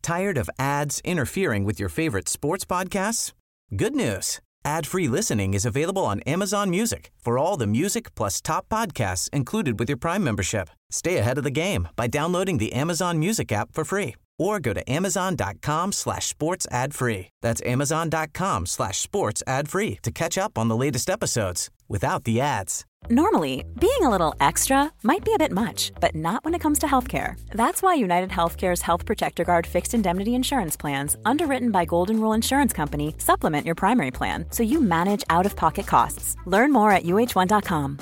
Tired of ads interfering with your favorite sports podcasts? Good news. Ad-free listening is available on Amazon Music for all the music plus top podcasts included with your Prime membership. Stay ahead of the game by downloading the Amazon Music app for free or go to amazon.com/sports ad free. That's amazon.com/sports ad free to catch up on the latest episodes without the ads. Normally, being a little extra might be a bit much, but not when it comes to healthcare. That's why United Healthcare's Health Protector Guard fixed indemnity insurance plans, underwritten by Golden Rule Insurance Company, supplement your primary plan so you manage out-of-pocket costs. Learn more at uh1.com.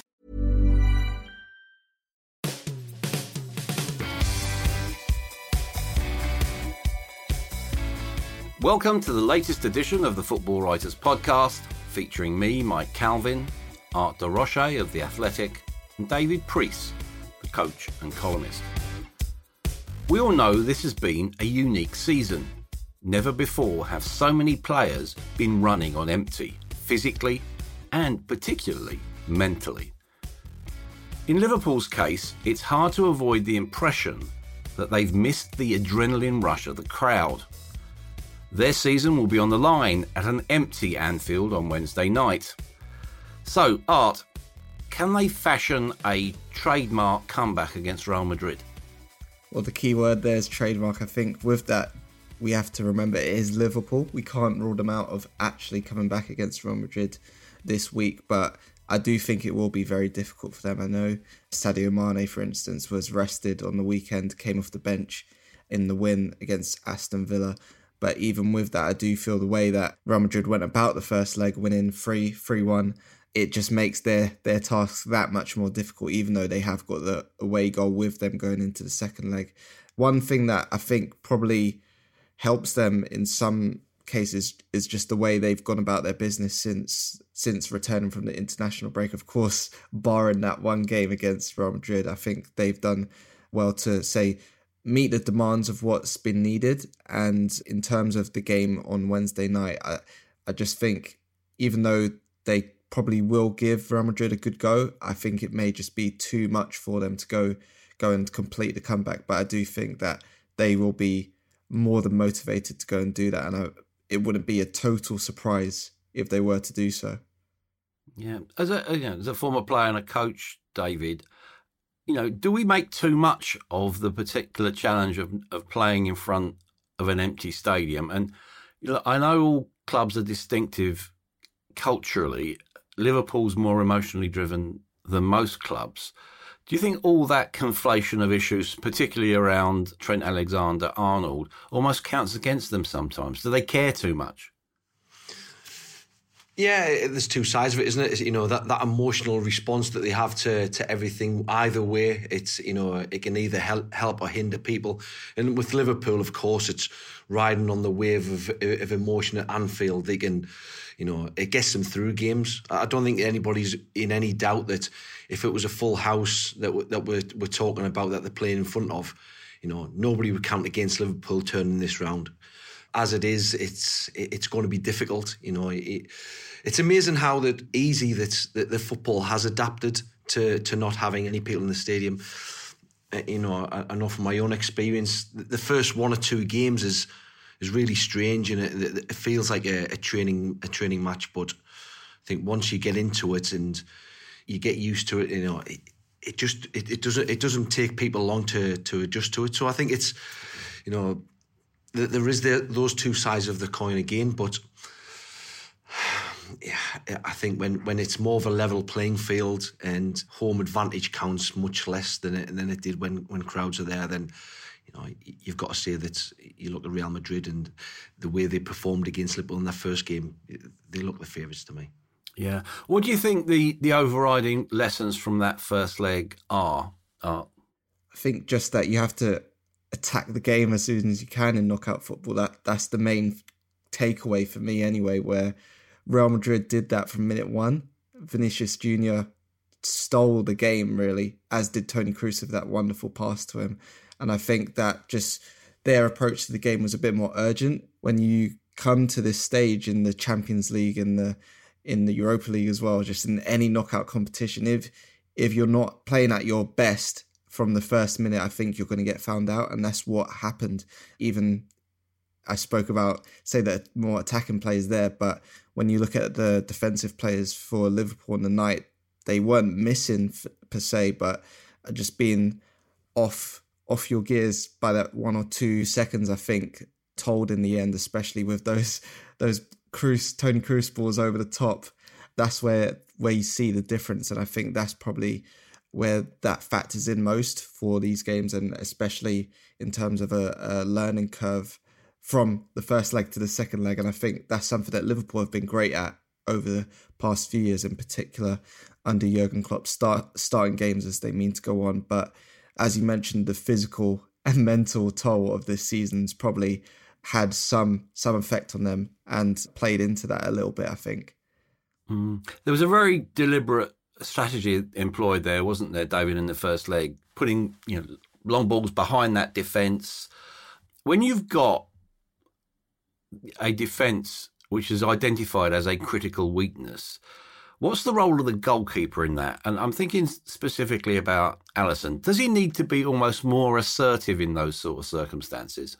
Welcome to the latest edition of the Football Writers Podcast, featuring me, Mike Calvin, Art de Roche of The Athletic, and David Priest, the coach and columnist. We all know this has been a unique season. Never before have so many players been running on empty, physically and particularly mentally. In Liverpool's case, it's hard to avoid the impression that they've missed the adrenaline rush of the crowd. Their season will be on the line at an empty Anfield on Wednesday night. So, Art, can they fashion a trademark comeback against Real Madrid? Well, the key word there is trademark. I think with that, we have to remember it is Liverpool. We can't rule them out of actually coming back against Real Madrid this week, but I do think it will be very difficult for them. I know Sadio Mane, for instance, was rested on the weekend, came off the bench in the win against Aston Villa. But even with that, I do feel the way that Real Madrid went about the first leg, winning 3-1, it just makes their task that much more difficult, even though they have got the away goal with them going into the second leg. One thing that I think probably helps them in some cases is just the way they've gone about their business since returning from the international break. Of course, barring that one game against Real Madrid, I think they've done well to meet the demands of what's been needed. And in terms of the game on Wednesday night, I just think even though they probably will give Real Madrid a good go, I think it may just be too much for them to go and complete the comeback. But I do think that they will be more than motivated to go and do that. And it wouldn't be a total surprise if they were to do so. Yeah, as a former player and a coach, David, do we make too much of the particular challenge of playing in front of an empty stadium? And I know all clubs are distinctive culturally. Liverpool's more emotionally driven than most clubs. Do you think all that conflation of issues, particularly around Trent Alexander-Arnold, almost counts against them sometimes? Do they care too much? Yeah, there's two sides of it, isn't it? That emotional response that they have to everything. Either way, it's it can either help or hinder people. And with Liverpool, of course, it's riding on the wave of emotion at Anfield. They can, it gets them through games. I don't think anybody's in any doubt that if it was a full house that we're talking about that they're playing in front of, nobody would count against Liverpool turning this round. As it is, it's going to be difficult. It's amazing how easy that the football has adapted to not having any people in the stadium. I know from my own experience, the first one or two games is really strange, and it feels like a training match. But I think once you get into it and you get used to it, it doesn't take people long to adjust to it. So I think it's there is those two sides of the coin again, but yeah, I think when it's more of a level playing field and home advantage counts much less than it did when crowds are there, then you've got to say that you look at Real Madrid and the way they performed against Liverpool in their first game, they look the favourites to me. Yeah. What do you think the overriding lessons from that first leg are? I think just that you have to attack the game as soon as you can in knockout football. That's the main takeaway for me anyway, where Real Madrid did that from minute one. Vinicius Jr. stole the game, really, as did Toni Kroos with that wonderful pass to him. And I think that just their approach to the game was a bit more urgent. When you come to this stage in the Champions League and in the Europa League as well, just in any knockout competition, if you're not playing at your best from the first minute, I think you're going to get found out. And that's what happened. Even I spoke about, say that more attacking players there, but when you look at the defensive players for Liverpool on the night, they weren't missing per se, but just being off your gears by that 1 or 2 seconds, I think, told in the end, especially with those Toni Kroos balls over the top. That's where you see the difference, and I think that's probably where that factors in most for these games, and especially in terms of a learning curve from the first leg to the second leg. And I think that's something that Liverpool have been great at over the past few years, in particular under Jurgen Klopp, starting games as they mean to go on. But as you mentioned, the physical and mental toll of this season's probably had some effect on them and played into that a little bit, I think. There was a very deliberate strategy employed there, wasn't there, David, in the first leg, putting long balls behind that defence. When you've got a defence which is identified as a critical weakness, what's the role of the goalkeeper in that? And I'm thinking specifically about Alisson. Does he need to be almost more assertive in those sort of circumstances?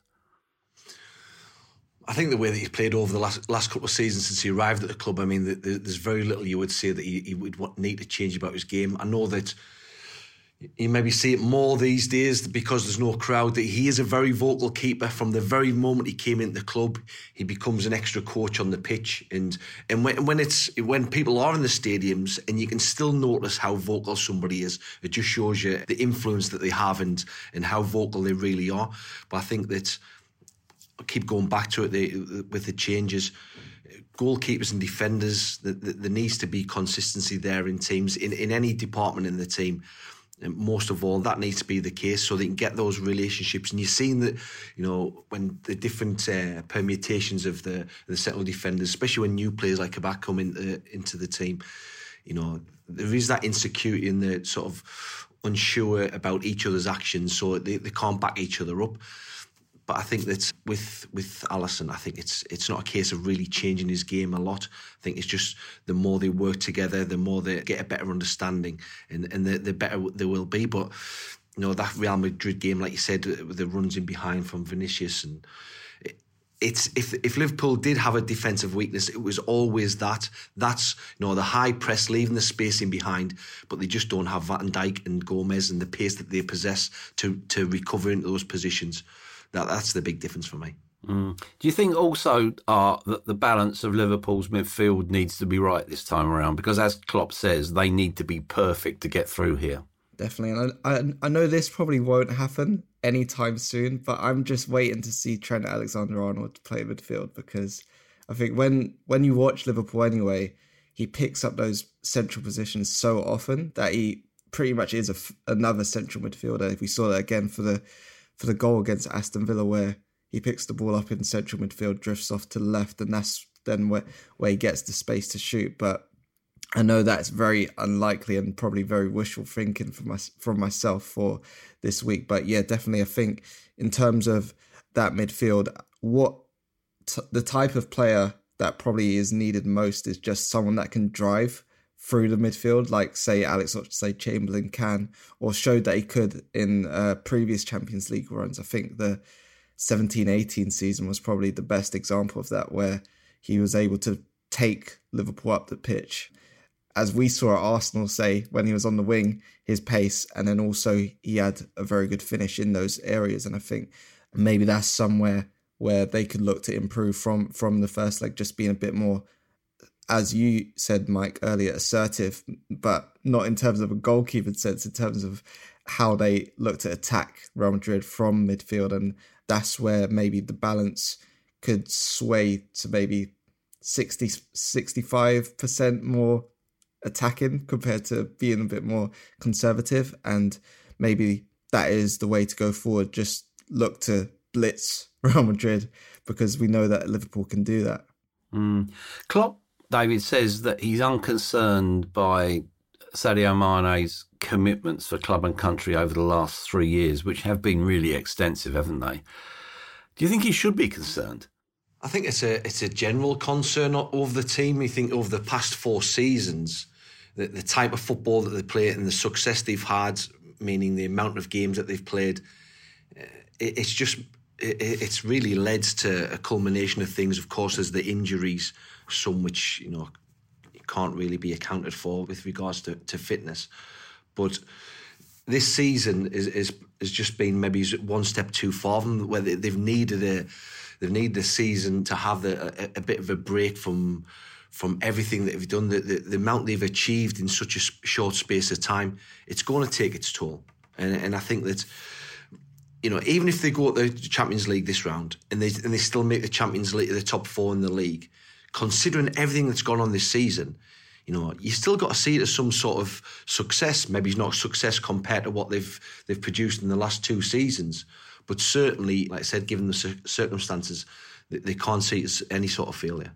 I think the way that he's played over the last couple of seasons since he arrived at the club, I mean, there's very little you would say that he would need to change about his game. I know that you maybe see it more these days because there's no crowd, that he is a very vocal keeper. From the very moment he came into the club, he becomes an extra coach on the pitch. And when people are in the stadiums and you can still notice how vocal somebody is, it just shows you the influence that they have and how vocal they really are. But I think that, I keep going back to it with the changes, goalkeepers and defenders, there needs to be consistency there in teams, in any department in the team. And most of all, that needs to be the case so they can get those relationships. And you've seen that, when the different permutations of the central defenders, especially when new players like Kabak come into the team, there is that insecurity and the sort of unsure about each other's actions, so they can't back each other up. But I think that with Alisson, I think it's not a case of really changing his game a lot. I think it's just the more they work together, the more they get a better understanding, and the better they will be. But that Real Madrid game, like you said, with the runs in behind from Vinicius, and if Liverpool did have a defensive weakness, it was always that's the high press, leaving the space in behind, but they just don't have Van Dijk and Gomez and the pace that they possess to recover into those positions. That's the big difference for me. Do you think also that the balance of Liverpool's midfield needs to be right this time around? Because as Klopp says, they need to be perfect to get through here. Definitely. And I know this probably won't happen anytime soon, but I'm just waiting to see Trent Alexander-Arnold play midfield, because I think when you watch Liverpool anyway, he picks up those central positions so often that he pretty much is another central midfielder. We saw that again for the goal against Aston Villa, where he picks the ball up in central midfield, drifts off to the left, and that's then where he gets the space to shoot. But I know that's very unlikely and probably very wishful thinking from myself for this week. But yeah, definitely I think in terms of that midfield, the type of player that probably is needed most is just someone that can drive through the midfield, like say Alex Oxlade-Chamberlain can, or showed that he could in previous Champions League runs. I think the 17-18 season was probably the best example of that, where he was able to take Liverpool up the pitch. As we saw at Arsenal, say, when he was on the wing, his pace, and then also he had a very good finish in those areas. And I think maybe that's somewhere where they could look to improve from the first leg, just being a bit more, as you said, Mike, earlier, assertive, but not in terms of a goalkeeper sense, in terms of how they look to attack Real Madrid from midfield. And that's where maybe the balance could sway to maybe 65% more attacking compared to being a bit more conservative. And maybe that is the way to go forward. Just look to blitz Real Madrid, because we know that Liverpool can do that. Klopp, David, says that he's unconcerned by Sadio Mane's commitments for club and country over the last 3 years, which have been really extensive, haven't they? Do you think he should be concerned? I think it's a general concern of the team. I think over the past 4 seasons, the type of football that they play and the success they've had, meaning the amount of games that they've played, it's just it's really led to a culmination of things. Of course, there's the injuries, some which, you know, can't really be accounted for with regards to fitness. But this season has just been maybe one step too far from where they've needed the season to have a bit of a break from everything that they've done. The amount they've achieved in such a short space of time, it's going to take its toll. And I think that, you know, even if they go to the Champions League this round and they still make the Champions League, the top four in the league, considering everything that's gone on this season, you know, you still got to see it as some sort of success. Maybe it's not success compared to what they've produced in the last two seasons, but certainly, like I said, given the circumstances, they can't see it as any sort of failure.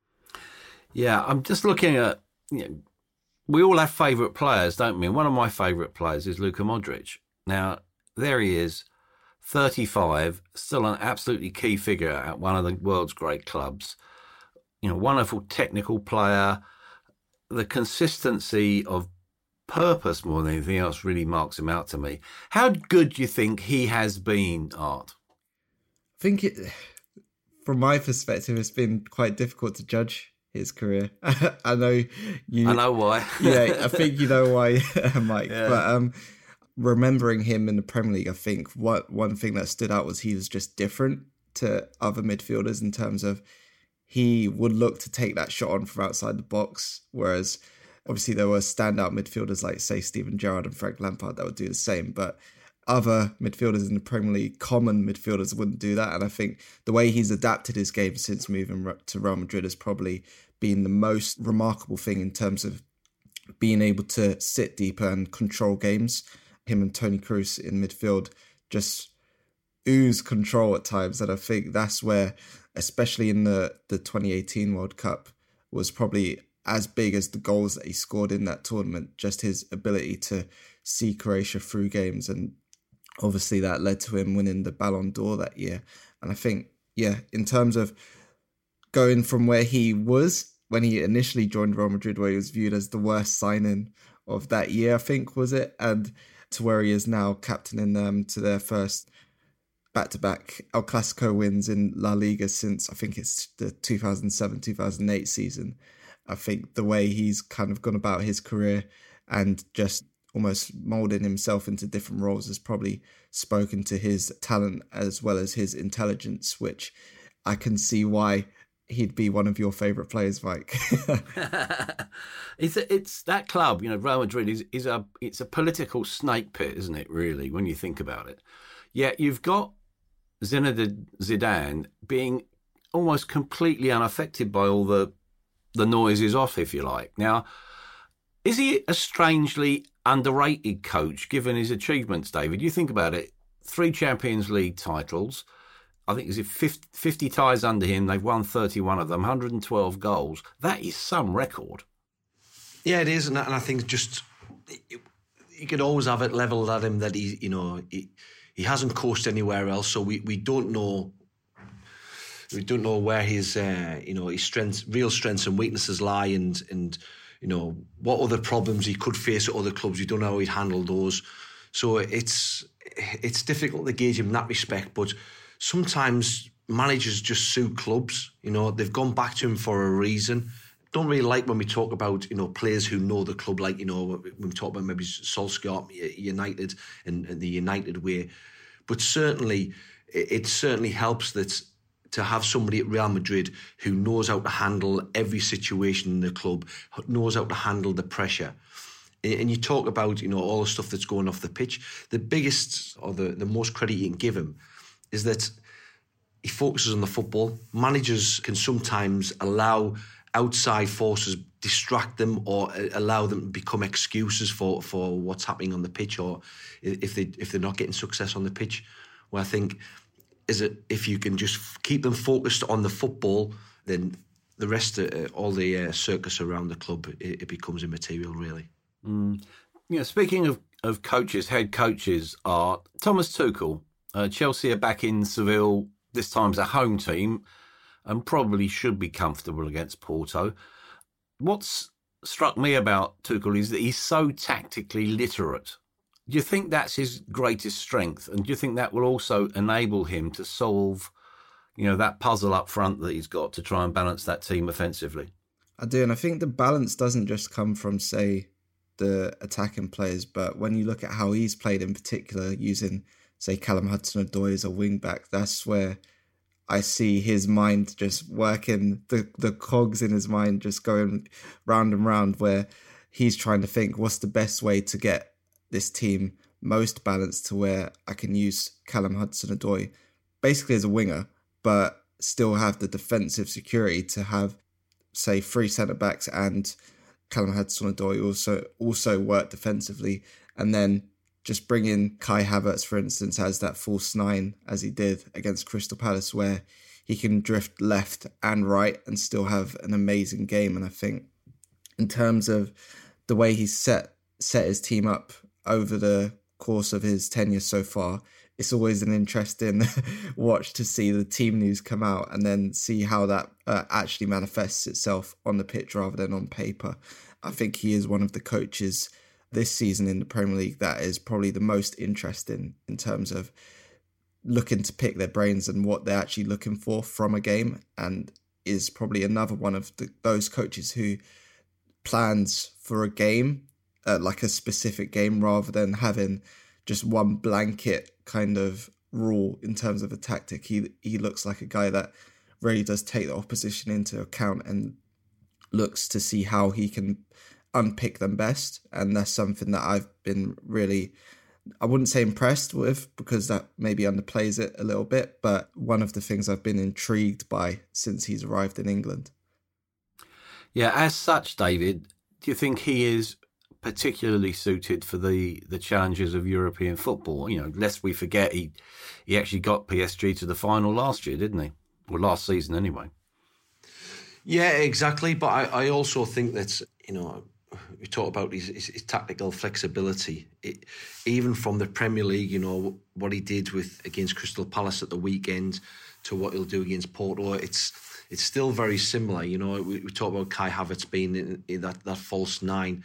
Yeah, I'm just looking at, you know, we all have favourite players, don't we? And one of my favourite players is Luka Modric. Now, there he is, 35, still an absolutely key figure at one of the world's great clubs. You know, wonderful technical player. The consistency of purpose more than anything else really marks him out to me. How good do you think he has been, Art? I think from my perspective, it's been quite difficult to judge his career. I know why. Yeah, I think you know why, Mike. Yeah. But remembering him in the Premier League, I think one thing that stood out was he was just different to other midfielders in terms of he would look to take that shot on from outside the box, whereas obviously there were standout midfielders like, say, Steven Gerrard and Frank Lampard that would do the same, but other midfielders in the Premier League, common midfielders, wouldn't do that. And I think the way he's adapted his game since moving to Real Madrid has probably been the most remarkable thing in terms of being able to sit deeper and control games. Him and Toni Kroos in midfield just ooze control at times. And I think that's where, especially in the 2018 World Cup, was probably as big as the goals that he scored in that tournament, just his ability to see Croatia through games. And obviously that led to him winning the Ballon d'Or that year. And I think, yeah, in terms of going from where he was when he initially joined Real Madrid, where he was viewed as the worst signing of that year, I think, was it? And to where he is now, captaining them to their first back-to-back El Clasico wins in La Liga since, I think it's the 2007-2008 season. I think the way he's kind of gone about his career and just almost moulding himself into different roles has probably spoken to his talent as well as his intelligence, which I can see why he'd be one of your favourite players, Mike. It's that club, you know, Real Madrid it's a political snake pit, isn't it, really, when you think about it. Yet you've got Zinedine Zidane being almost completely unaffected by all the noises off, if you like. Now, is he a strangely underrated coach, given his achievements, David? You think about it, 3 Champions League titles, I think, is it 50 ties under him, they've won 31 of them, 112 goals. That is some record. Yeah, it is, and I think just you could always have it levelled at him that he hasn't coached anywhere else, so we don't know. We don't know where his real strengths and weaknesses lie, and you know what other problems he could face at other clubs. We don't know how he'd handle those, so it's difficult to gauge him in that respect. But sometimes managers just suit clubs. You know, they've gone back to him for a reason. Don't really like when we talk about, you know, players who know the club, like, you know, when we talk about maybe Solskjaer, United and the United way. But certainly, it certainly helps that to have somebody at Real Madrid who knows how to handle every situation in the club, knows how to handle the pressure. And you talk about, you know, all the stuff that's going off the pitch. The biggest or the most credit you can give him is that he focuses on the football. Managers can sometimes allow outside forces distract them or allow them to become excuses for what's happening on the pitch, or if they're not getting success on the pitch. Well, I think if you can just keep them focused on the football, then the rest of all the circus around the club, it becomes immaterial, really. You know, speaking of coaches, head coaches, are Thomas Tuchel. Chelsea are back in Seville, this time as a home team, and probably should be comfortable against Porto. What's struck me about Tuchel is that he's so tactically literate. Do you think that's his greatest strength? And do you think that will also enable him to solve, that puzzle up front that he's got to try and balance that team offensively? I do, and I think the balance doesn't just come from, say, the attacking players, but when you look at how he's played in particular, using, say, Callum Hudson-Odoi as a wing-back, that's where I see his mind just working, the cogs in his mind just going round and round, where he's trying to think, what's the best way to get this team most balanced to where I can use Callum Hudson-Odoi basically as a winger, but still have the defensive security to have, say, 3 centre-backs and Callum Hudson-Odoi also work defensively, and then just bring in Kai Havertz, for instance, as that false 9, as he did against Crystal Palace, where he can drift left and right and still have an amazing game. And I think in terms of the way he's set his team up over the course of his tenure so far, it's always an interesting watch to see the team news come out and then see how that actually manifests itself on the pitch rather than on paper. I think he is one of the coaches this season in the Premier League that is probably the most interesting in terms of looking to pick their brains and what they're actually looking for from a game, and is probably another one of those coaches who plans for a game, like a specific game, rather than having just one blanket kind of rule in terms of a tactic. He looks like a guy that really does take the opposition into account and looks to see how he can unpick them best. And that's something that I've been really, I wouldn't say impressed with, because that maybe underplays it a little bit, but one of the things I've been intrigued by since he's arrived in England. Yeah, as such, David, do you think he is particularly suited for the challenges of European football? Lest we forget, he actually got PSG to the final last year, didn't he? Or last season anyway. Yeah, exactly. But I also think that, we talk about his tactical flexibility. Even from the Premier League, what he did against Crystal Palace at the weekend to what he'll do against Porto, it's still very similar. We talk about Kai Havertz being in that false 9.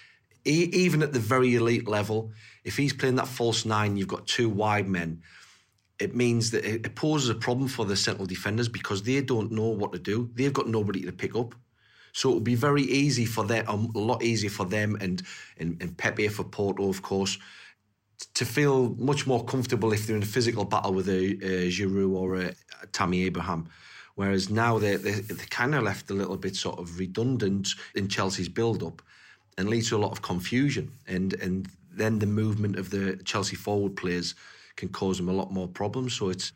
Even at the very elite level, if he's playing that false 9, you've got 2 wide men, it means that it poses a problem for the central defenders because they don't know what to do. They've got nobody to pick up. So it would be very easy for them, a lot easier for them and Pepe for Porto, of course, to feel much more comfortable if they're in a physical battle with a Giroud or a Tammy Abraham. Whereas now they're kind of left a little bit sort of redundant in Chelsea's build-up and leads to a lot of confusion. And then the movement of the Chelsea forward players can cause them a lot more problems. So it's,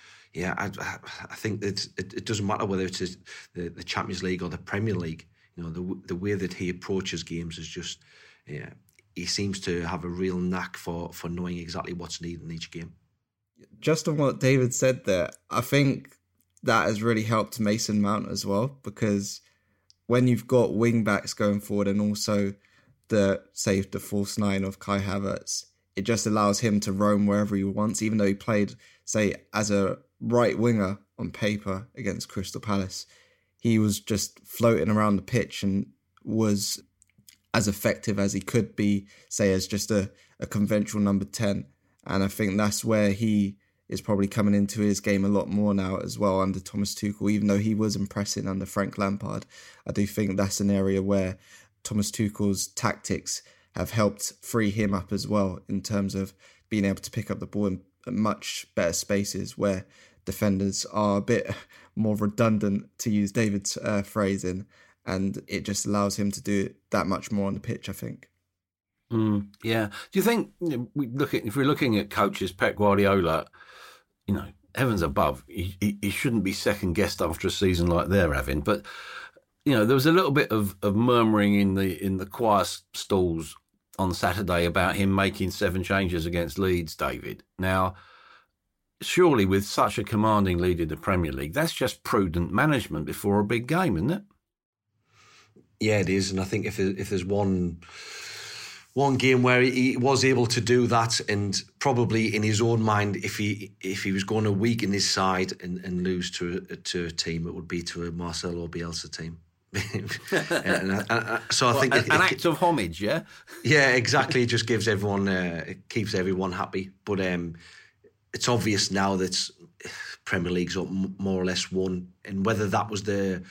I think that it doesn't matter whether it's the Champions League or the Premier League. The way that he approaches games is just, he seems to have a real knack for knowing exactly what's needed in each game. Just on what David said there, I think that has really helped Mason Mount as well, because when you've got wing backs going forward and also the false 9 of Kai Havertz, it just allows him to roam wherever he wants, even though he played, say, as a right winger on paper against Crystal Palace. He was just floating around the pitch and was as effective as he could be, say, as just a conventional number 10. And I think that's where he is probably coming into his game a lot more now as well under Thomas Tuchel. Even though he was impressing under Frank Lampard, I do think that's an area where Thomas Tuchel's tactics have helped free him up as well in terms of being able to pick up the ball in much better spaces where defenders are a bit more redundant, to use David's phrasing, and it just allows him to do that much more on the pitch, I think. Yeah. Do you think, if we're looking at coaches, Pep Guardiola, heavens above, he shouldn't be second guessed after a season like they're having, but there was a little bit of murmuring in the choir stalls on Saturday about him making 7 changes against Leeds, David. Now, surely with such a commanding lead in the Premier League, that's just prudent management before a big game, isn't it? Yeah, it is. And I think if there's one game where he was able to do that, and probably in his own mind, if he was going to weaken his side and lose to a team, it would be to a Marcelo Bielsa team. So I think an act of homage, yeah? Yeah, exactly. It just gives everyone, it keeps everyone happy. But it's obvious now that Premier League's up more or less won, and whether that was the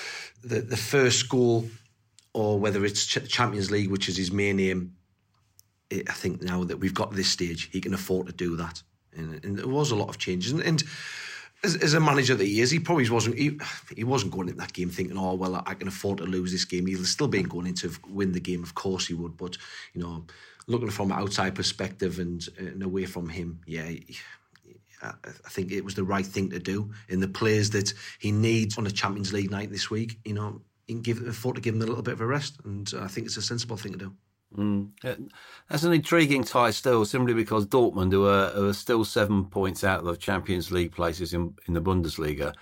first goal or whether it's Champions League, which is his main aim, I think now that we've got to this stage, he can afford to do that. And there was a lot of changes. And as a manager that he is, he probably wasn't. He wasn't going into that game thinking, "Oh well, I can afford to lose this game." He'll still be going in to win the game. Of course he would. But looking from an outside perspective and away from him, I think it was the right thing to do. In the players that he needs on a Champions League night this week, he can afford to give him a little bit of a rest, and I think it's a sensible thing to do. That's an intriguing tie still, simply because Dortmund, who are still 7 points out of the Champions League places in the Bundesliga,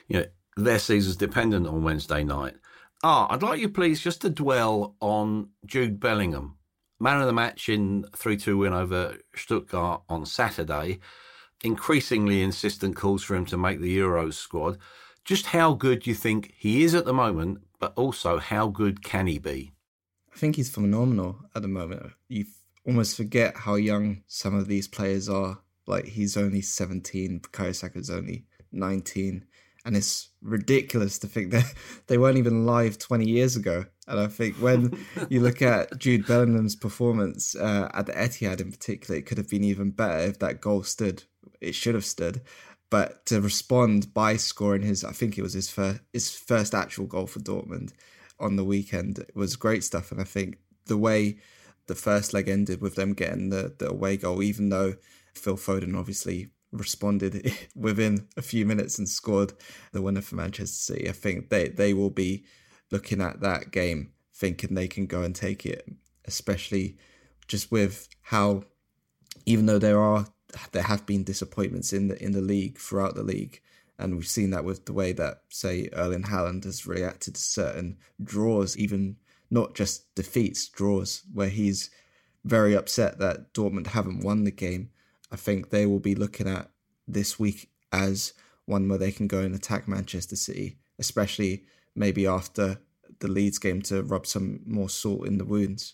their season's dependent on Wednesday night. I'd like you please just to dwell on Jude Bellingham, man of the match in 3-2 win over Stuttgart on Saturday. Increasingly insistent calls for him to make the Euros squad. Just how good do you think he is at the moment, but also how good can he be? I think he's phenomenal at the moment. You almost forget how young some of these players are. Like, he's only 17, Bukayo Saka's only 19. And it's ridiculous to think that they weren't even live 20 years ago. And I think when you look at Jude Bellingham's performance at the Etihad in particular, it could have been even better if that goal stood. It should have stood. But to respond by scoring I think it was his first actual goal for Dortmund on the weekend, was great stuff. And I think the way the first leg ended with them getting the away goal, even though Phil Foden obviously responded within a few minutes and scored the winner for Manchester City, I think they will be looking at that game thinking they can go and take it, especially just with how, even though there have been disappointments in the league, throughout the league, and we've seen that with the way that, say, Erling Haaland has reacted to certain draws, even not just defeats, draws, where he's very upset that Dortmund haven't won the game. I think they will be looking at this week as one where they can go and attack Manchester City, especially maybe after the Leeds game, to rub some more salt in the wounds.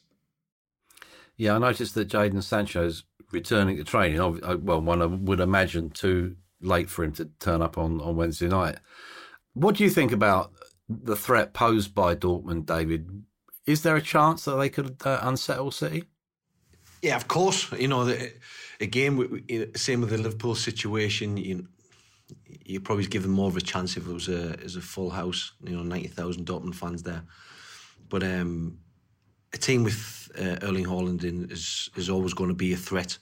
Yeah, I noticed that Jadon Sancho's returning to training. Well, one would imagine too late for him to turn up on Wednesday night. What do you think about the threat posed by Dortmund, David? Is there a chance that they could unsettle City? Yeah, of course. Again, same with the Liverpool situation. You probably give them more of a chance if it was a full house. 90,000 Dortmund fans there. But a team with Erling Haaland in is always going to be a threat.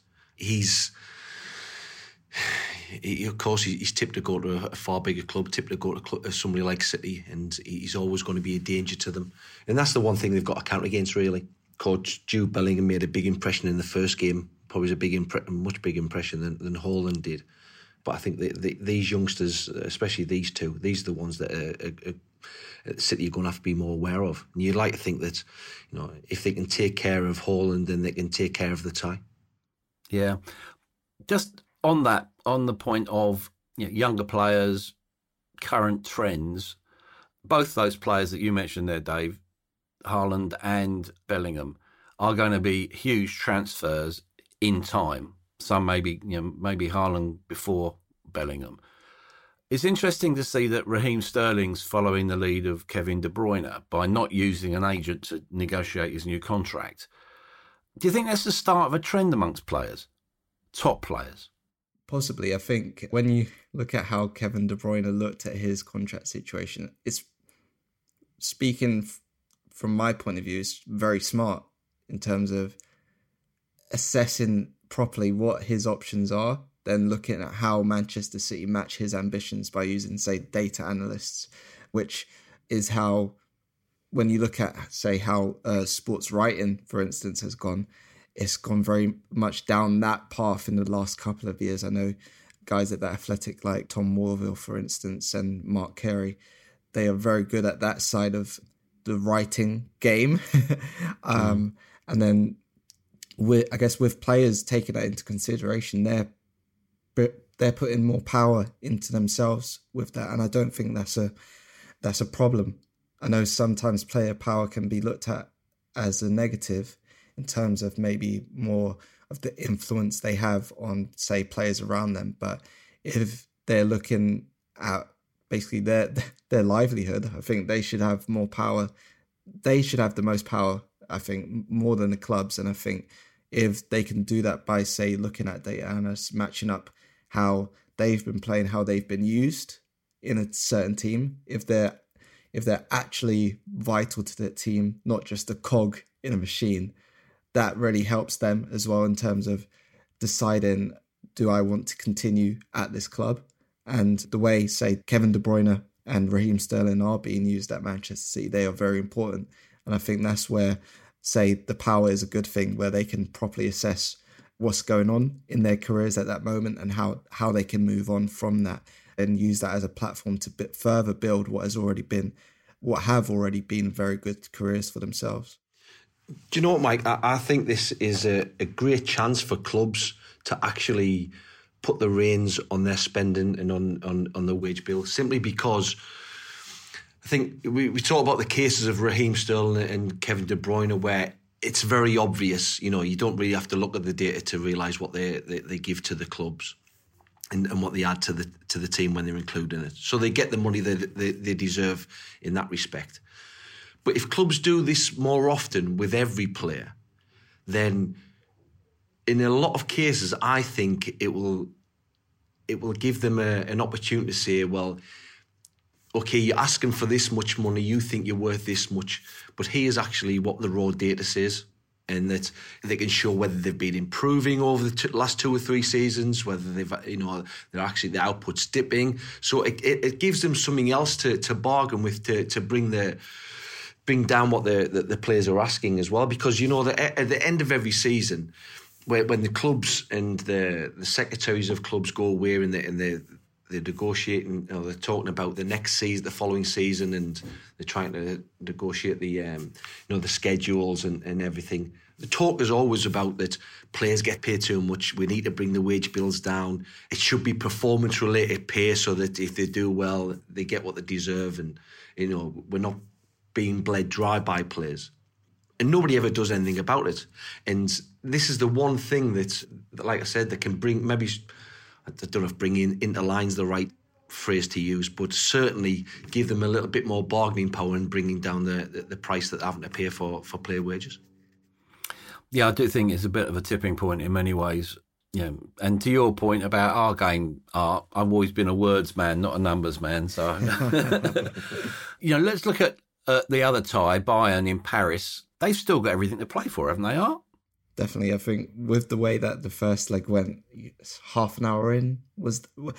Of course, he's tipped to go to a far bigger club, tipped to go to somebody like City, and he's always going to be a danger to them. And that's the one thing they've got to count against, really. Coach Jude Bellingham made a big impression in the first game, probably a much bigger impression than Haaland did. But I think these youngsters, especially these two, these are the ones that City are going to have to be more aware of. And you'd like to think that, if they can take care of Haaland, then they can take care of the tie. Yeah. Just on the point of younger players, current trends, both those players that you mentioned there, Dave, Haaland and Bellingham, are going to be huge transfers in time. Some maybe Haaland before Bellingham. It's interesting to see that Raheem Sterling's following the lead of Kevin De Bruyne by not using an agent to negotiate his new contract. Do you think that's the start of a trend amongst players, top players? Possibly. I think when you look at how Kevin De Bruyne looked at his contract situation, it's, speaking from my point of view, it's very smart in terms of assessing properly what his options are, then looking at how Manchester City match his ambitions by using, say, data analysts, which is how, when you look at, say, how sports writing, for instance, has gone, it's gone very much down that path in the last couple of years. I know guys at The Athletic like Tom Warville, for instance, and Mark Carey, they are very good at that side of the writing game. And then I guess with players taking that into consideration, they're putting more power into themselves with that, and I don't think that's a problem. I know sometimes player power can be looked at as a negative in terms of maybe more of the influence they have on, say, players around them. But if they're looking at basically their livelihood, I think they should have more power. They should have the most power, I think, more than the clubs. And I think if they can do that by, say, looking at data analysts, matching up how they've been playing, how they've been used in a certain team, if they're actually vital to the team, not just a cog in a machine, that really helps them as well in terms of deciding, do I want to continue at this club? And the way, say, Kevin De Bruyne and Raheem Sterling are being used at Manchester City, they are very important. And I think that's where, say, the power is a good thing, where they can properly assess what's going on in their careers at that moment and how they can move on from that and use that as a platform to further build what have already been very good careers for themselves. Do you know what, Mike? I think this is a great chance for clubs to actually put the reins on their spending and on the wage bill, simply because I think we talk about the cases of Raheem Sterling and Kevin De Bruyne where it's very obvious, you don't really have to look at the data to realise what they give to the clubs and what they add to the team when they're included in it. So they get the money they deserve in that respect. But if clubs do this more often with every player, then in a lot of cases, I think it will give them an opportunity to say, well, okay, you're asking for this much money, you think you're worth this much, but here's actually what the raw data says, and that they can show whether they've been improving over the last 2 or 3 seasons, whether they're actually the output's dipping. So it gives them something else to bargain with to bring down what the players are asking as well, because that at the end of every season, when the clubs and the secretaries of clubs go away and they're negotiating, they're talking about the next season, the following season, and they're trying to negotiate the schedules and everything. The talk is always about that players get paid too much. We need to bring the wage bills down. It should be performance-related pay so that if they do well, they get what they deserve, and we're not being bled dry by players. And nobody ever does anything about it. And this is the one thing that, like I said, that can bring, maybe, I don't know if bringing into line's the right phrase to use, but certainly give them a little bit more bargaining power and bringing down the price that they're having to pay for player wages. Yeah, I do think it's a bit of a tipping point in many ways. Yeah, and to your point about our game, Art, I've always been a words man, not a numbers man. So, let's look at the other tie, Bayern in Paris. They've still got everything to play for, haven't they, Art? Definitely. I think with the way that the first leg went, half an hour in, was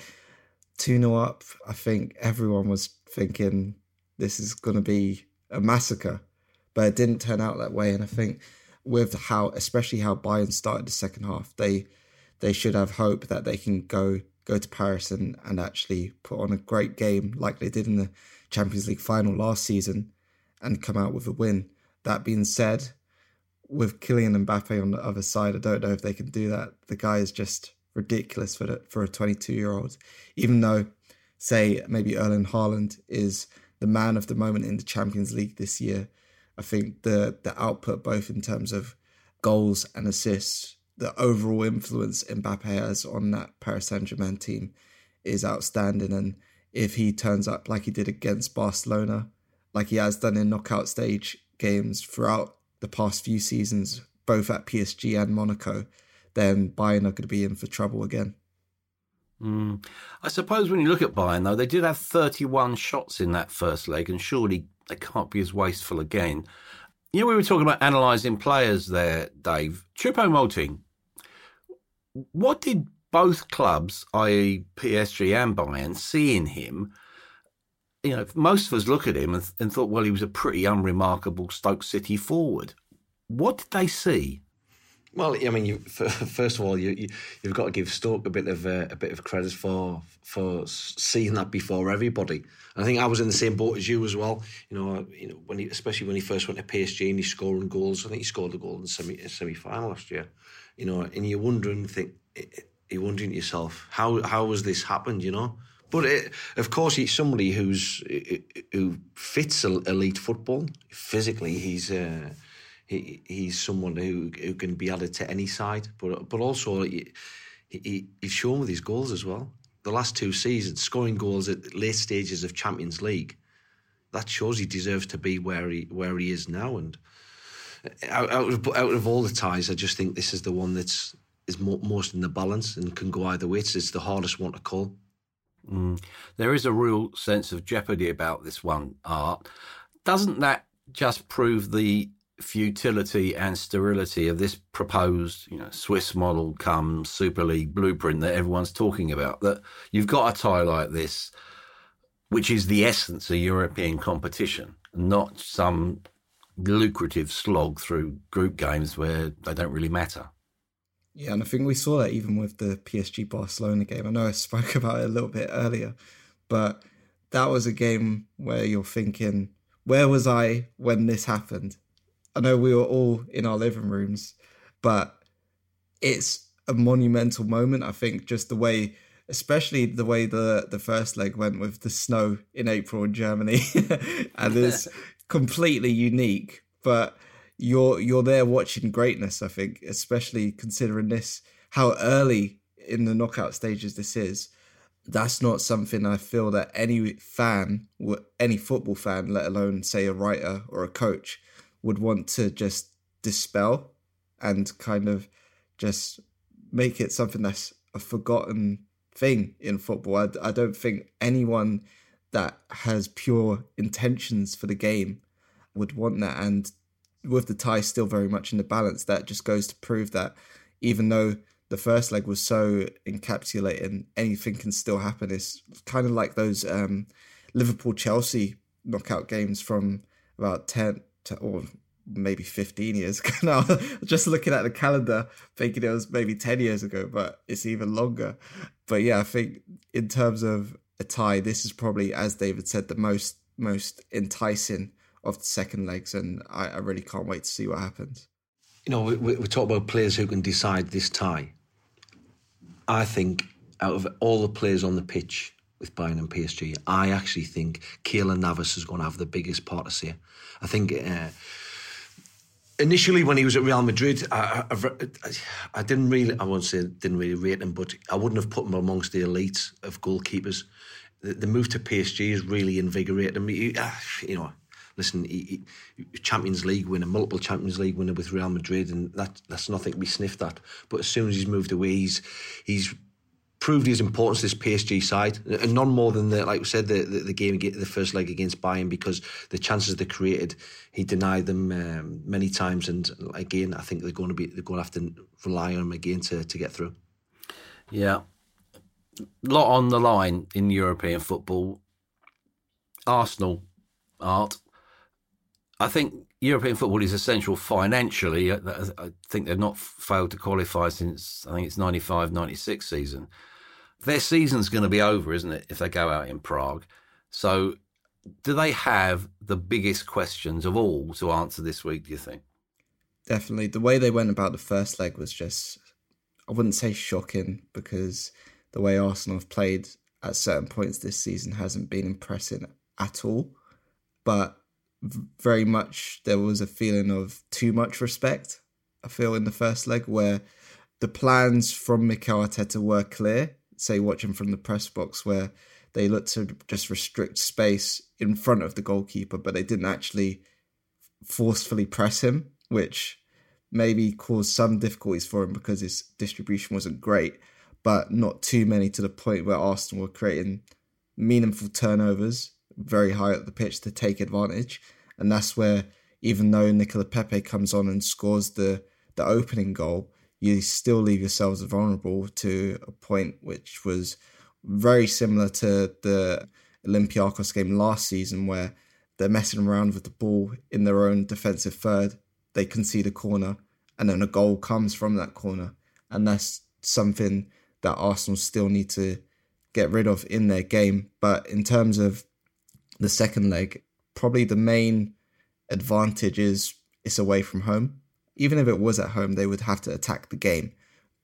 2-0 up. I think everyone was thinking this is going to be a massacre, but it didn't turn out that way. And I think with especially how Bayern started the second half, they should have hope that they can go to Paris and actually put on a great game like they did in the Champions League final last season and come out with a win. That being said, with Kylian Mbappe on the other side, I don't know if they can do that. The guy is just ridiculous for a 22-year-old. Even though, say, maybe Erling Haaland is the man of the moment in the Champions League this year, I think the output, both in terms of goals and assists, the overall influence Mbappe has on that Paris Saint-Germain team is outstanding. And if he turns up like he did against Barcelona, like he has done in knockout stage games throughout the past few seasons, both at PSG and Monaco, then Bayern are going to be in for trouble again. I suppose when you look at Bayern, though, they did have 31 shots in that first leg, and surely they can't be as wasteful again. We were talking about analysing players there, Dave. Choupo-Moting, what did both clubs, i.e. PSG and Bayern, see in him? Most of us look at him and thought, well, he was a pretty unremarkable Stoke City forward. What did they see? Well, I mean, first of all, you've got to give Stoke a bit of credit for seeing that before everybody. And I think I was in the same boat as you as well. Especially when he first went to PSG and he's scoring goals. I think he scored a goal in the semi-final last year. And you're wondering to yourself, how has this happened? But of course, he's somebody who fits elite football. Physically, he's someone who can be added to any side. But also, he's shown with his goals as well. The last 2 seasons, scoring goals at late stages of Champions League, that shows he deserves to be where he is now. And out of all the ties, I just think this is the one is most in the balance and can go either way. It's the hardest one to call. There is a real sense of jeopardy about this one, Art. Doesn't that just prove the futility and sterility of this proposed, Swiss model come Super League blueprint that everyone's talking about? That you've got a tie like this, which is the essence of European competition, not some lucrative slog through group games where they don't really matter. Yeah, and I think we saw that even with the PSG-Barcelona game. I know I spoke about it a little bit earlier, but that was a game where you're thinking, where was I when this happened? I know we were all in our living rooms, but it's a monumental moment. I think just the way, especially the way the first leg went with the snow in April in Germany, and it's completely unique, but you're there watching greatness, I think, especially considering this, how early in the knockout stages this is. That's not something I feel that any football fan, let alone say a writer or a coach, would want to just dispel and kind of just make it something that's a forgotten thing in football. I don't think anyone that has pure intentions for the game would want that. And with the tie still very much in the balance, that just goes to prove that even though the first leg was so encapsulating, anything can still happen. It's kind of like those Liverpool-Chelsea knockout games from about 10 or maybe 15 years ago now. Just looking at the calendar, thinking it was maybe 10 years ago, but it's even longer. But yeah, I think in terms of a tie, this is probably, as David said, the most enticing of the second legs, and I really can't wait to see what happens. We talk about players who can decide this tie. I think out of all the players on the pitch with Bayern and PSG, I actually think Keylor Navas is going to have the biggest part to say. I think initially when he was at Real Madrid, I didn't really, I won't say didn't really rate him, but I wouldn't have put him amongst the elites of goalkeepers. The move to PSG has really invigorated him. Listen, he Champions League winner, multiple Champions League winner with Real Madrid, and that's nothing to be sniffed at. But as soon as he's moved away, he's proved his importance to this PSG side, and none more than like we said, the game, the first leg against Bayern, because the chances they created, he denied them many times, and again, I think they're going to have to rely on him again to get through. Yeah, a lot on the line in European football. Arsenal, Art. I think European football is essential financially. I think they've not failed to qualify since, I think it's 95-96 season. Their season's going to be over, isn't it, if they go out in Prague? So do they have the biggest questions of all to answer this week, do you think? Definitely. The way they went about the first leg was just, I wouldn't say shocking, because the way Arsenal have played at certain points this season hasn't been impressive at all. But very much there was a feeling of too much respect, I feel, in the first leg, where the plans from Mikel Arteta were clear, say watching from the press box, where they looked to just restrict space in front of the goalkeeper, but they didn't actually forcefully press him, which maybe caused some difficulties for him because his distribution wasn't great, but not too many to the point where Arsenal were creating meaningful turnovers very high up the pitch to take advantage. And that's where, even though Nicola Pepe comes on and scores the opening goal, you still leave yourselves vulnerable to a point which was very similar to the Olympiacos game last season, where they're messing around with the ball in their own defensive third, they concede a corner, and then a goal comes from that corner. And that's something that Arsenal still need to get rid of in their game. But in terms of the second leg, probably the main advantage is it's away from home. Even if it was at home, they would have to attack the game.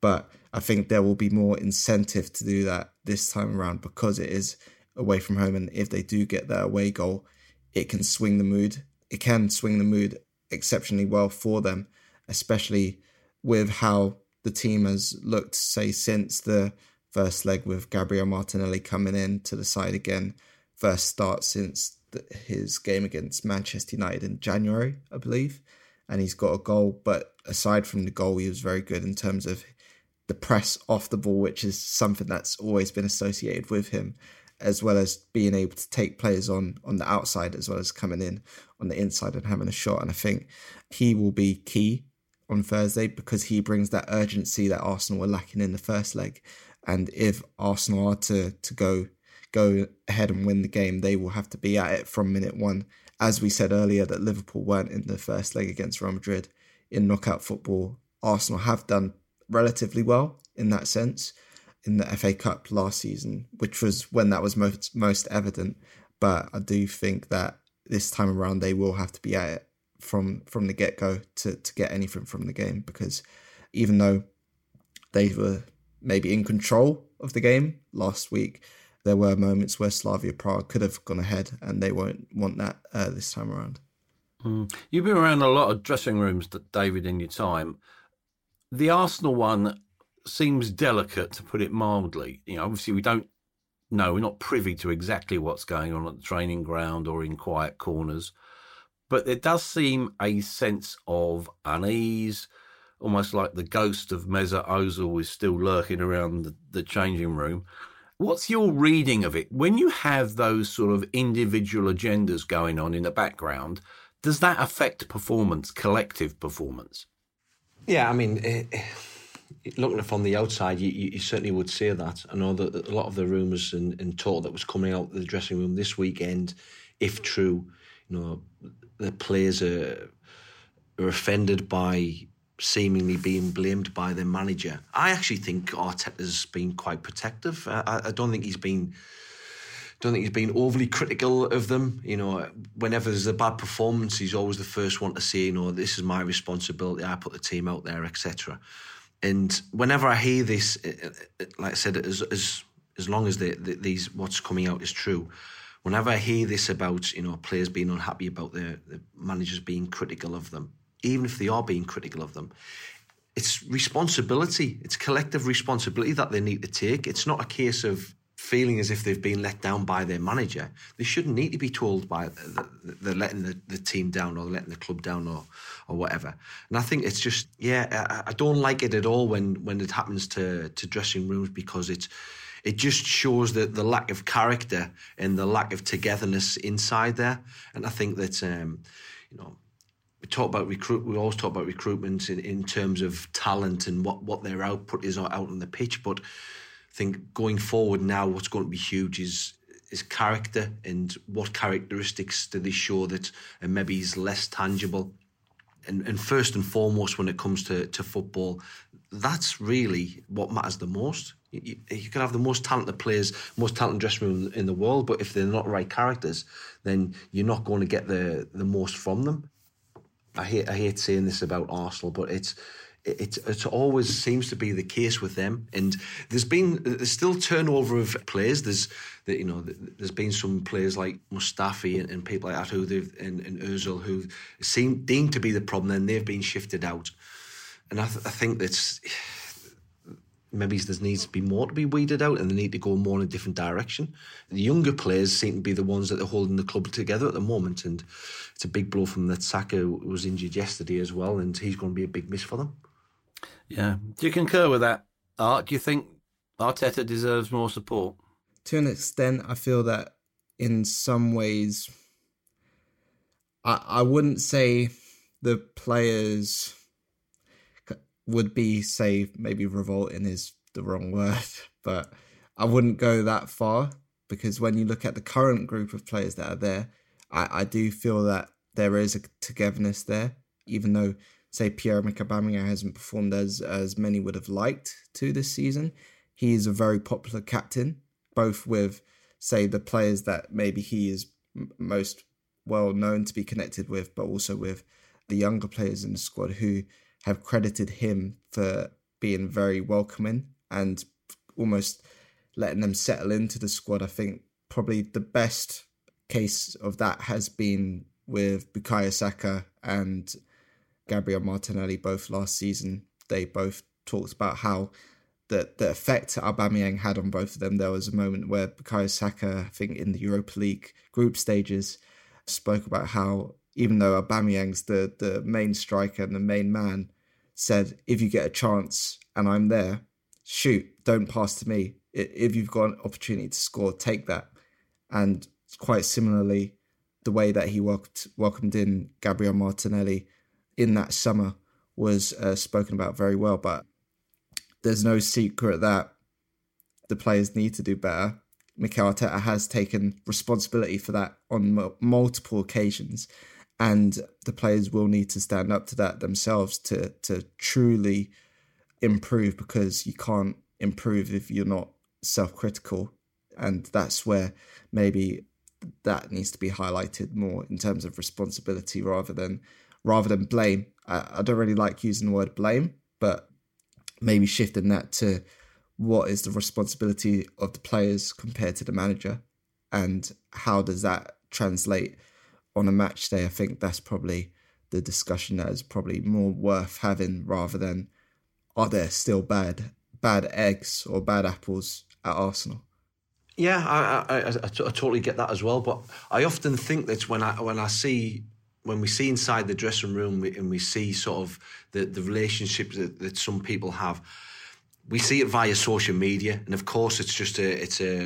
But I think there will be more incentive to do that this time around because it is away from home. And if they do get that away goal, it can swing the mood. It can swing the mood exceptionally well for them, especially with how the team has looked, say, since the first leg with Gabriel Martinelli coming in to the side again. First start since his game against Manchester United in January, I believe. And he's got a goal. But aside from the goal, he was very good in terms of the press off the ball, which is something that's always been associated with him, as well as being able to take players on the outside, as well as coming in on the inside and having a shot. And I think he will be key on Thursday because he brings that urgency that Arsenal were lacking in the first leg. And if Arsenal are to go ahead and win the game, they will have to be at it from minute one. As we said earlier, that Liverpool weren't in the first leg against Real Madrid. In knockout football, Arsenal have done relatively well in that sense in the FA Cup last season, which was when that was most evident. But I do think that this time around they will have to be at it from the get-go to get anything from the game, because even though they were maybe in control of the game last week, there were moments where Slavia Prague could have gone ahead, and they won't want that this time around. You've been around a lot of dressing rooms, David, in your time. The Arsenal one seems delicate, to put it mildly. You know, obviously we don't know, we're not privy to exactly what's going on at the training ground or in quiet corners, but there does seem a sense of unease, almost like the ghost of Mesut Ozil is still lurking around the changing room. What's your reading of it? When you have those sort of individual agendas going on in the background, does that affect performance, collective performance? Yeah, I mean, looking from the outside, you certainly would say that. I know that a lot of the rumours and talk that was coming out of the dressing room this weekend, if true, you know, the players are offended by seemingly being blamed by their manager. I actually think Arteta's been quite protective. I don't think he's been overly critical of them. You know, whenever there's a bad performance, he's always the first one to say, you know, this is my responsibility, I put the team out there, etc. And whenever I hear this, like I said, as long as these what's coming out is true, whenever I hear this about, you know, players being unhappy about the managers being critical of them, even if they are being critical of them, it's responsibility. It's collective responsibility that they need to take. It's not a case of feeling as if they've been let down by their manager. They shouldn't need to be told by they're letting the team down or letting the club down or whatever. And I think it's just, I don't like it at all when it happens to dressing rooms, because it just shows the lack of character and the lack of togetherness inside there. And I think that, you know, we always talk about recruitment in terms of talent and what their output is out on the pitch. But I think going forward now, what's going to be huge is character, and what characteristics do they show that maybe is less tangible. And first and foremost, when it comes to football, that's really what matters the most. You can have the most talented players, most talented dressing room in the world, but if they're not the right characters, then you're not going to get the most from them. I hate saying this about Arsenal, but it always seems to be the case with them. And there's still turnover of players. There's been some players like Mustafi and people like that and Ozil who seem deemed to be the problem. Then they've been shifted out, and I think that's maybe there needs to be more to be weeded out, and they need to go more in a different direction. The younger players seem to be the ones that are holding the club together at the moment, and it's a big blow from that Saka was injured yesterday as well, and he's going to be a big miss for them. Yeah. Do you concur with that, Art? Do you think Arteta deserves more support? To an extent, I feel that in some ways, I wouldn't say the players would be, say, maybe revolting is the wrong word, but I wouldn't go that far, because when you look at the current group of players that are there, I do feel that there is a togetherness there, even though, say, Pierre-Emerick Aubameyang hasn't performed as many would have liked to this season. He is a very popular captain, both with, say, the players that maybe he is most well known to be connected with, but also with the younger players in the squad who have credited him for being very welcoming and almost letting them settle into the squad. I think probably the best case of that has been with Bukayo Saka and Gabriel Martinelli both last season. They both talked about how the effect Aubameyang had on both of them. There was a moment where Bukayo Saka, I think in the Europa League group stages, spoke about how even though Aubameyang's the main striker and the main man, said, if you get a chance and I'm there, shoot, don't pass to me. If you've got an opportunity to score, take that. And quite similarly, the way that he welcomed in Gabriel Martinelli in that summer was spoken about very well. But there's no secret that the players need to do better. Mikel Arteta has taken responsibility for that on multiple occasions, and the players will need to stand up to that themselves to truly improve, because you can't improve if you're not self-critical. And that's where maybe that needs to be highlighted more in terms of responsibility rather than blame. I don't really like using the word blame, but maybe shifting that to what is the responsibility of the players compared to the manager, and how does that translate on a match day. I think that's probably the discussion that is probably more worth having, rather than are there still bad eggs or bad apples at Arsenal. Yeah, I totally get that as well. But I often think that when we see inside the dressing room and we see sort of the relationships that some people have, we see it via social media, and of course it's just a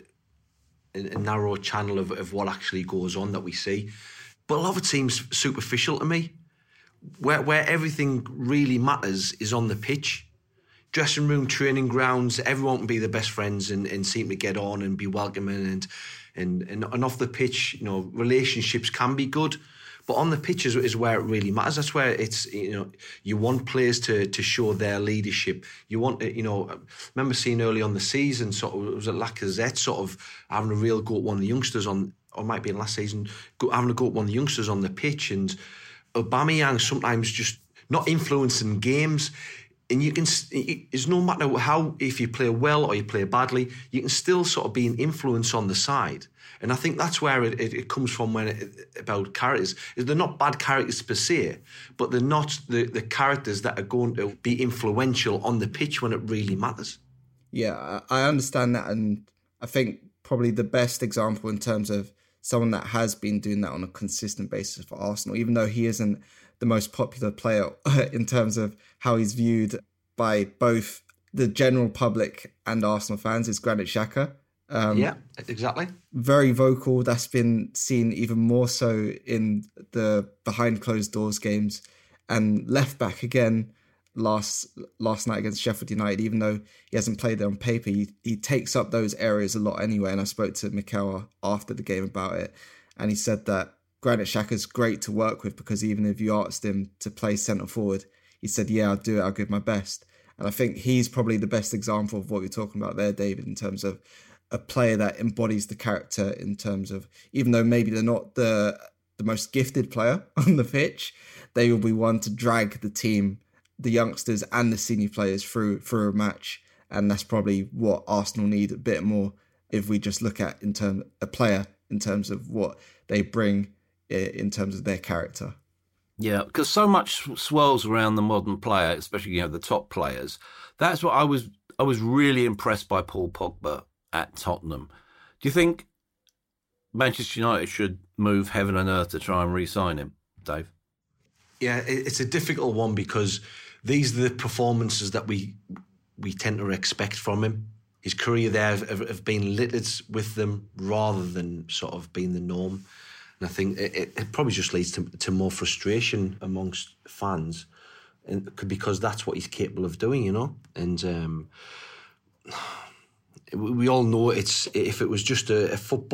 narrow channel of what actually goes on that we see. But a lot of it seems superficial to me. Where everything really matters is on the pitch. Dressing room, training grounds, everyone can be their best friends and seem to get on and be welcoming, and off the pitch, you know, relationships can be good. But on the pitch is where it really matters. That's where it's, you know, you want players to show their leadership. You want, you know, I remember seeing early on the season, sort of, was it Lacazette sort of having a real go at one of the youngsters on, or it might be in last season, having a go at one of the youngsters on the pitch, and Aubameyang sometimes just not influencing games. And you can, it's no matter how, if you play well or you play badly, you can still sort of be an influence on the side. And I think that's where it comes from about characters. They're not bad characters per se, but they're not the characters that are going to be influential on the pitch when it really matters. Yeah, I understand that. And I think probably the best example in terms of someone that has been doing that on a consistent basis for Arsenal, even though he isn't the most popular player in terms of how he's viewed by both the general public and Arsenal fans, is Granit Xhaka. Yeah, exactly. Very vocal. That's been seen even more so in the behind closed doors games. And left back again last night against Sheffield United, even though he hasn't played there on paper, he takes up those areas a lot anyway. And I spoke to Mikel after the game about it, and he said that Granit Xhaka's great to work with, because even if you asked him to play centre forward, he said, yeah, I'll do it, I'll give my best. And I think he's probably the best example of what you're talking about there, David, in terms of a player that embodies the character, in terms of, even though maybe they're not the most gifted player on the pitch, they will be one to drag the team, the youngsters and the senior players through a match. And that's probably what Arsenal need a bit more, if we just look at a player in terms of what they bring in terms of their character. Yeah, because so much swirls around the modern player, especially, you know, the top players. That's what I was really impressed by Paul Pogba at Tottenham. Do you think Manchester United should move heaven and earth to try and re-sign him, Dave? Yeah, it's a difficult one, because these are the performances that we tend to expect from him. His career there have been littered with them rather than sort of being the norm. And I think it probably just leads to more frustration amongst fans, and because that's what he's capable of doing, you know. And we all know if it was just a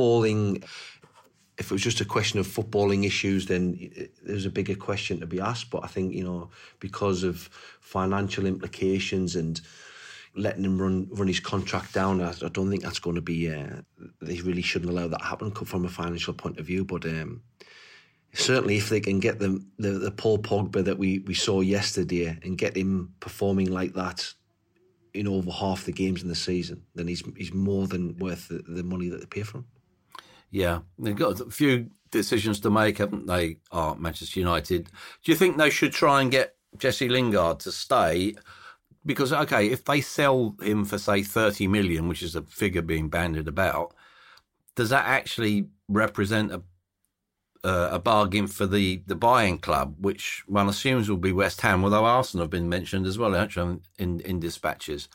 question of footballing issues, then there's a bigger question to be asked. But I think, you know, because of financial implications and letting him run his contract down, I don't think that's going to be. They really shouldn't allow that to happen from a financial point of view. But Certainly, if they can get the Paul Pogba that we saw yesterday and get him performing like that in over half the games in the season, then he's more than worth the money that they pay for him. Yeah, they've got a few decisions to make, haven't they, Manchester United? Do you think they should try and get Jesse Lingard to stay? Because, okay, if they sell him for, say, 30 million, which is a figure being bandied about, does that actually represent a bargain for the buying club, which one assumes will be West Ham, although Arsenal have been mentioned as well, actually, in dispatches.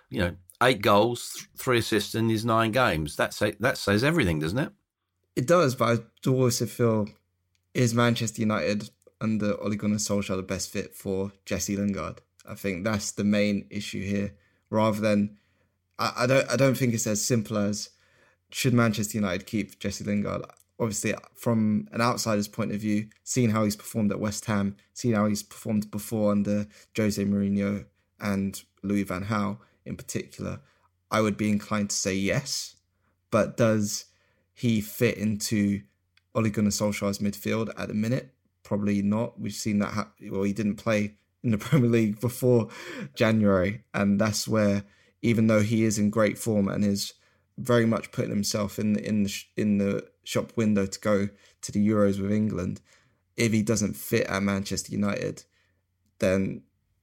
8 goals, 3 assists in his 9 games. That says everything, doesn't it? It does, but I do also feel, is Manchester United under Ole Gunnar Solskjaer the best fit for Jesse Lingard? I think that's the main issue here, rather than, I don't think it's as simple as, should Manchester United keep Jesse Lingard? Obviously, from an outsider's point of view, seeing how he's performed at West Ham, seeing how he's performed before under Jose Mourinho and Louis van Gaal in particular, I would be inclined to say yes. But does he fit into Ole Gunnar Solskjaer's midfield at the minute? Probably not. We've seen that. He didn't play in the Premier League before January, and that's where, even though he is in great form and is very much putting himself in the shop window to go to the Euros with England, if he doesn't fit at Manchester United, then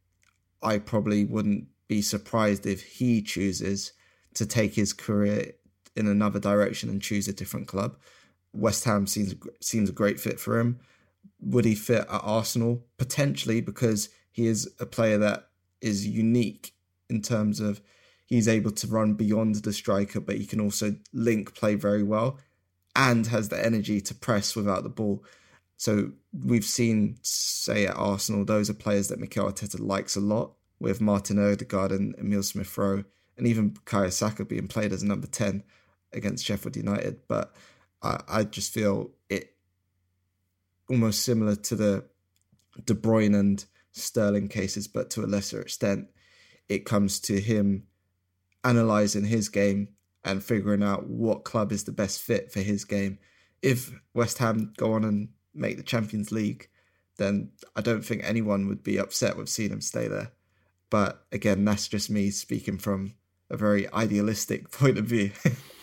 I probably wouldn't be surprised if he chooses to take his career in another direction and choose a different club. West Ham seems a great fit for him. Would he fit at Arsenal? Potentially, because he is a player that is unique in terms of he's able to run beyond the striker, but he can also link play very well and has the energy to press without the ball. So we've seen, say, at Arsenal, those are players that Mikel Arteta likes a lot, with Martin Odegaard and Emile Smith-Rowe, and even Bukayo Saka being played as a number 10 against Sheffield United. But I just feel it almost similar to the De Bruyne and Sterling cases, but to a lesser extent. It comes to him analysing his game and figuring out what club is the best fit for his game. If West Ham go on and make the Champions League, then I don't think anyone would be upset with seeing him stay there. But again, that's just me speaking from a very idealistic point of view.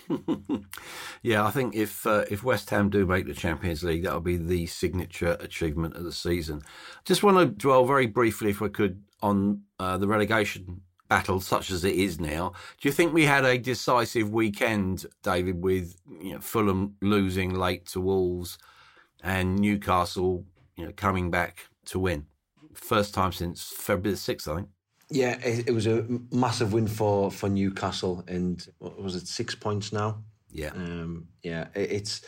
Yeah, I think if West Ham do make the Champions League, that'll be the signature achievement of the season. Just want to dwell very briefly, if I could, on the relegation battle, such as it is now. Do you think we had a decisive weekend, David, with Fulham losing late to Wolves and Newcastle coming back to win? First time since February the 6th, I think. Yeah, it was a massive win for Newcastle, and what was it, 6 points now? Yeah. It's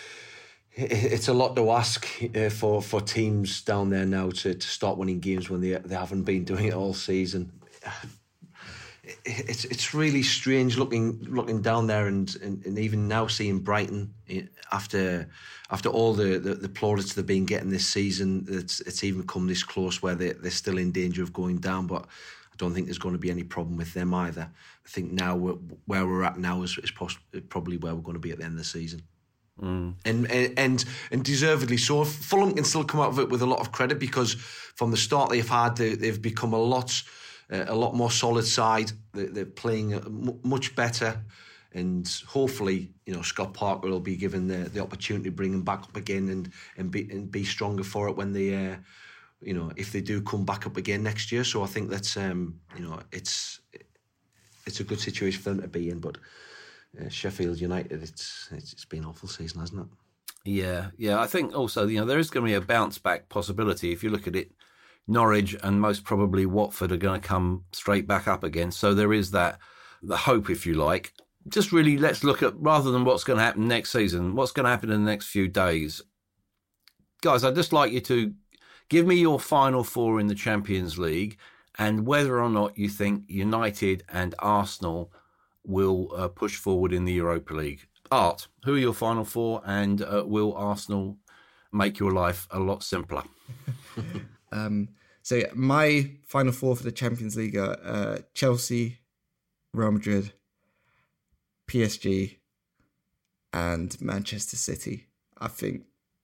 a lot to ask for teams down there now to start winning games when they haven't been doing it all season. It's really strange looking down there and even now seeing Brighton after all the plaudits they've been getting this season. It's even come this close where they're still in danger of going down, but I don't think there's going to be any problem with them either. I think now where we're at now is probably where we're going to be at the end of the season. And deservedly so. Fulham can still come out of it with a lot of credit, because from the start they've had, they've become a lot more solid side. They're playing much better, and hopefully, Scott Parker will be given the opportunity to bring them back up again and be stronger for it when they, if they do come back up again next year. So I think that's it's a good situation for them to be in. But Sheffield United, it's been an awful season, hasn't it? Yeah. I think also there is going to be a bounce back possibility. If you look at it, Norwich and most probably Watford are going to come straight back up again. So there is the hope, if you like. Just really, let's look at, rather than what's going to happen next season, what's going to happen in the next few days. Guys, I'd just like you to give me your final four in the Champions League and whether or not you think United and Arsenal will push forward in the Europa League. Art, who are your final four, and will Arsenal make your life a lot simpler? So my final four for the Champions League are Chelsea, Real Madrid, PSG, and Manchester City. I think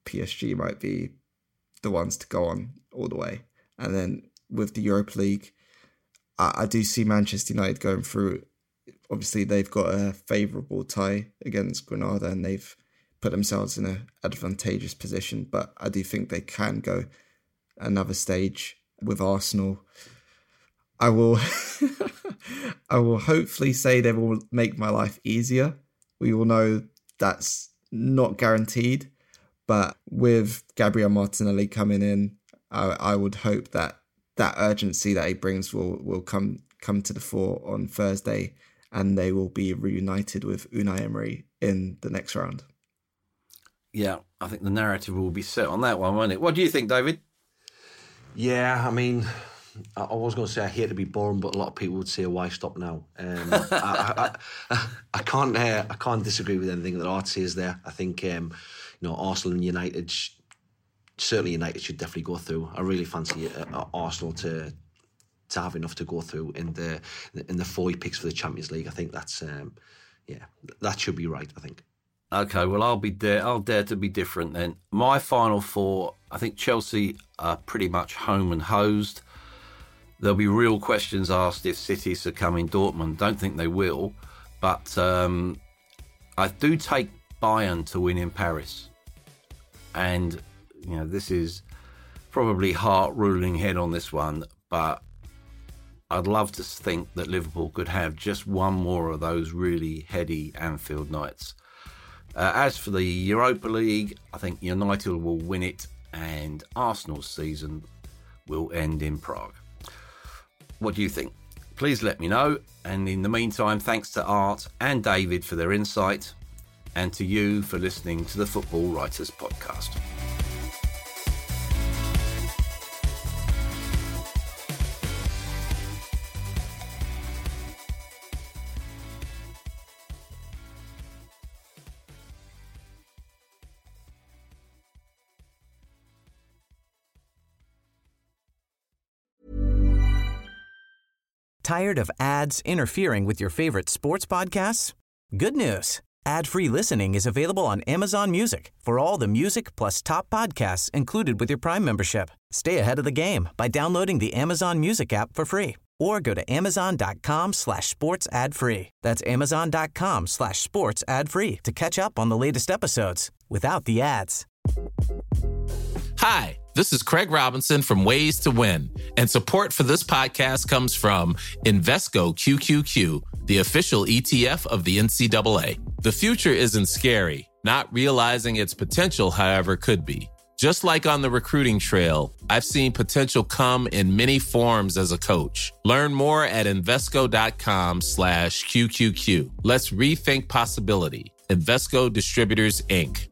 PSG might be the ones to go on all the way. And then with the Europa League, I do see Manchester United going through. Obviously, they've got a favourable tie against Granada and they've put themselves in an advantageous position. But I do think they can go another stage with Arsenal. I will hopefully say they will make my life easier. We all know that's not guaranteed. But with Gabriel Martinelli coming in, I would hope that urgency that he brings will come to the fore on Thursday, and they will be reunited with Unai Emery in the next round. Yeah, I think the narrative will be set on that one, won't it? What do you think, David? Yeah, I mean, I was going to say I hate to be boring, but a lot of people would say, "Why stop now?" I can't disagree with anything that Art says there. I think Arsenal and United, certainly United should definitely go through. I really fancy Arsenal to have enough to go through in the 4 he picks for the Champions League. I think that's that should be right, I think. Okay, well, I'll dare to be different then. My final 4, I think Chelsea are pretty much home and hosed. There'll be real questions asked if City succumb in Dortmund. Don't think they will, but I do take Bayern to win in Paris. And, this is probably heart ruling head on this one, but I'd love to think that Liverpool could have just one more of those really heady Anfield nights. As for the Europa League, I think United will win it and Arsenal's season will end in Prague. What do you think? Please let me know. And in the meantime, thanks to Art and David for their insight, and to you for listening to the Football Writers Podcast. Tired of ads interfering with your favorite sports podcasts? Good news. Ad-free listening is available on Amazon Music for all the music plus top podcasts included with your Prime membership. Stay ahead of the game by downloading the Amazon Music app for free or go to amazon.com/sports ad free. That's amazon.com/sports ad free to catch up on the latest episodes without the ads. Hi, this is Craig Robinson from Ways to Win, and support for this podcast comes from Invesco QQQ, the official ETF of the NCAA. The future isn't scary. Not realizing its potential, however, could be. Just like on the recruiting trail, I've seen potential come in many forms as a coach. Learn more at Invesco.com/QQQ. Let's rethink possibility. Invesco Distributors, Inc.